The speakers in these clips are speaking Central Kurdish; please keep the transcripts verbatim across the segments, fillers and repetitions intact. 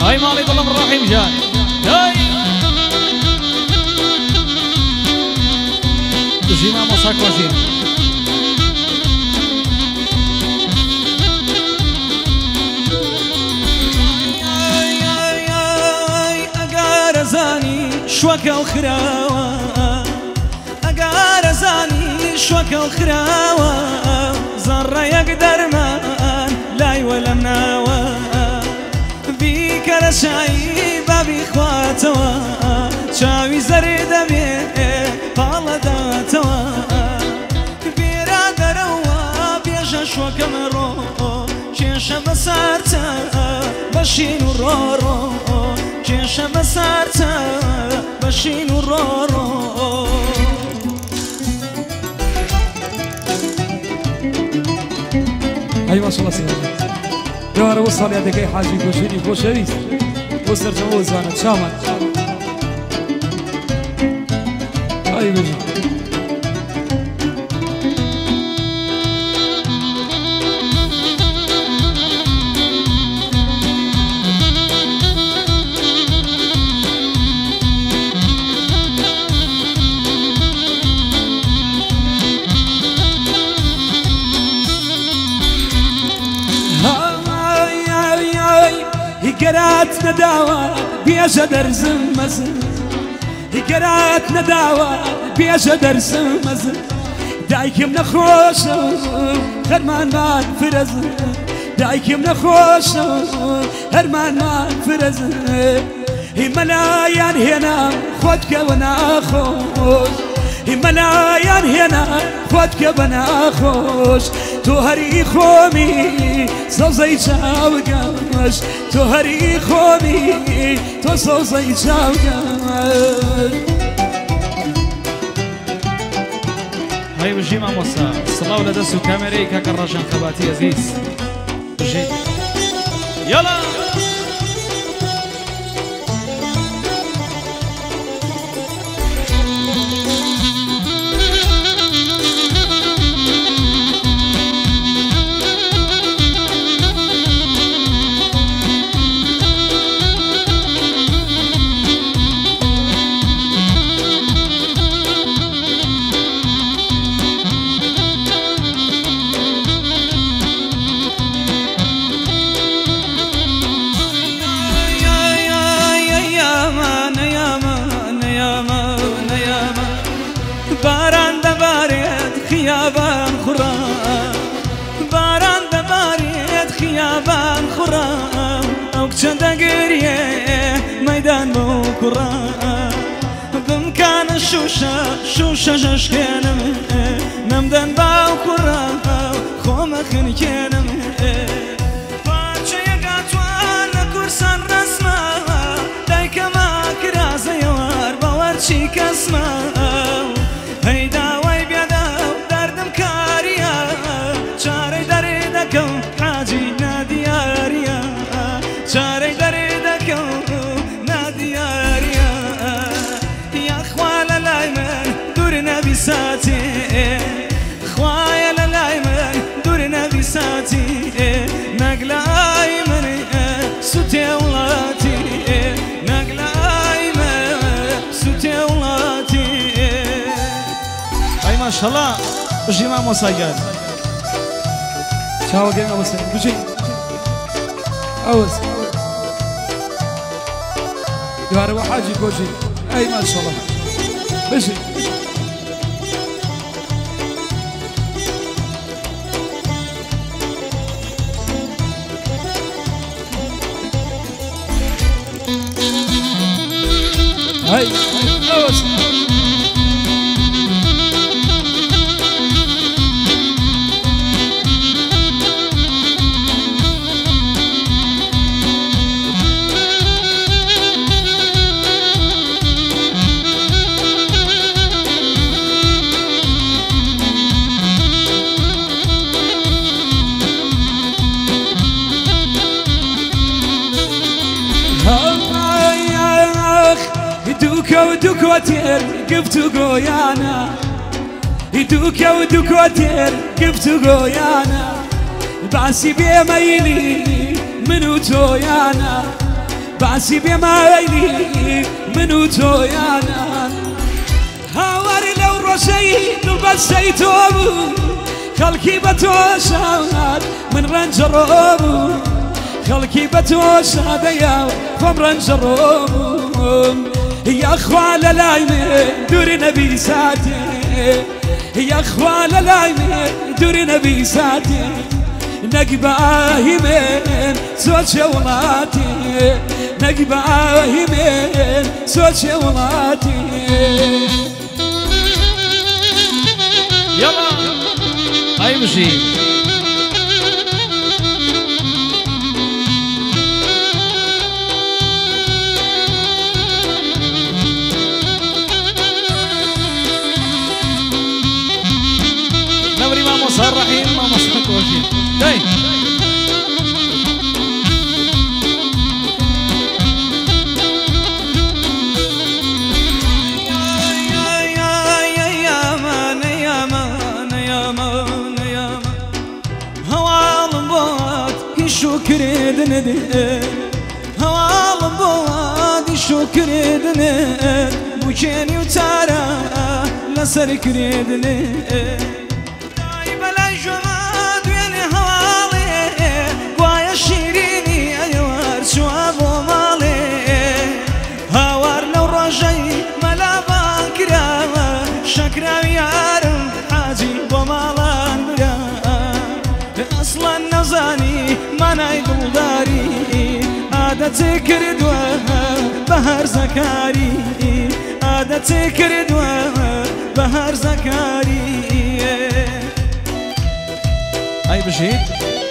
هاي مالي ظلم الرحيم جاي هاي جينا مصاك وجينا أقارزاني شوكة وخراوة أقارزاني شوكة وخراوة زر يقدر مان لاي ولا مناوة بيك رشاي بابي خواتوا شاوي زرد بيه طالة داتوا بيرا دروا بيجا شوكة مرو كيشا بسارتا بشين ورورو كيشا بسارتا بشين ورورو أيوة ما شاء الله سيدي يا رب وصل يدك أي حاجة كوشيني كوشيريس وصل جموز أنا شامل أي بيجي قرات نداوى بيجا درس مزن قرات نداوى بيجا درس مزن دايكم نخوش هرمان مان فرز دايكم نخوش هرمان مان فرز ملايان هنا خودك وانا خوش ملايان هنا خودك وانا خوش تو هري خومي صوزي شاوقاش تو هري خومي تو صوزي شاوقاش هاي بجي مع موسى الصلاة ولا دسو كاميري كاكراشان خباتي عزيز بجي يلا باران دباريت خيابان خرام باران دباريت خيابان خرام او كشندا قريه ميدان بوكرام بمكان الشوشة شوشة جاش كان نمدن باوكرام خومخن كان بارشا يقاتوان كورسان رسمة دايكا ما كرازة يوار باورشي كسمة هيدا وي بيدا دردم كاريا شاري دردكو حاجي نادياريا شاري دردكو نادياريا يا اخوال لايمن دورنا بساتي اخوايا لايمن دورنا بساتي نقلا ايمن سوتي ولاتي نقلا ايمن سوتي ولاتي هاي ما شاء الله بجي مع موسى قال شاو قلنا بس بجي أوز يا رب حاجي كوجي أي ما شاء الله بجي هاي أوز دوكا ودوكوتير قفتو قويانا دوكا ودوكوتير قفتو قويانا باسي بيميلي منو تويانا باسی بێمایلی من و تۆیانە هاواری لەو ڕۆژەی دڵبەستەی تۆ بوو خەڵکی بە تۆ شاد من ڕەنجەڕۆ بوو خەڵکی بە تۆ شادەیە خۆم ڕەنجەڕۆ بووم یاخوا لە لای من دووری نەبی ساتێ یاخوا لە لای من دووری نەبی ساتێ نەگباهی من سۆچێ وڵاتی نەگباهی من سۆچێ وڵاتی يلا هاي مشي نوري ما مصرحين ما مصرحين داي شكردن هوالم بوادي شكردن بوشيني وتارا لسر كردن بلا جماد وين هوالي قوايا شيريني ايوار شواب ومالي هوار لو رجي ملا باكرا شكرا ويارم حاجي ومالان بلا اصلا نزاني مانای دڵداری عادەتێ کردووە بە هەرزەکاری عادەتێ کردووە بە هەرزەکاری هاي بشيت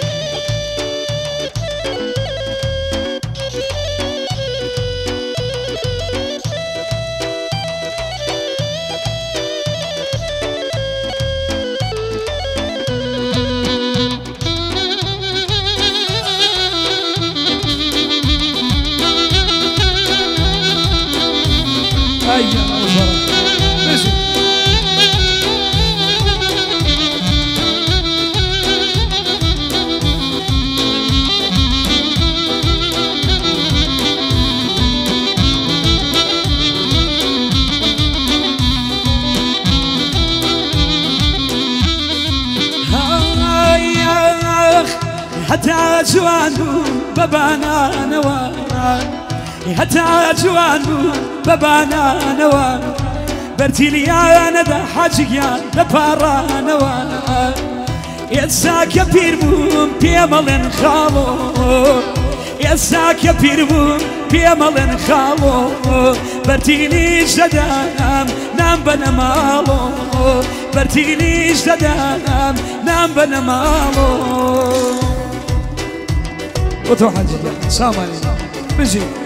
حتى جوان ببانا نوان حتى جوان ببانا نوان برتيليانا دا حاجيان لبارا نوان يساك يا بيربوم بيملن خالو يساك يا بيربوم بيملن خالو برتيلي جدام نام بنمالو برتيلي جدام نام بنمالو وتو حاجي سامعني بجي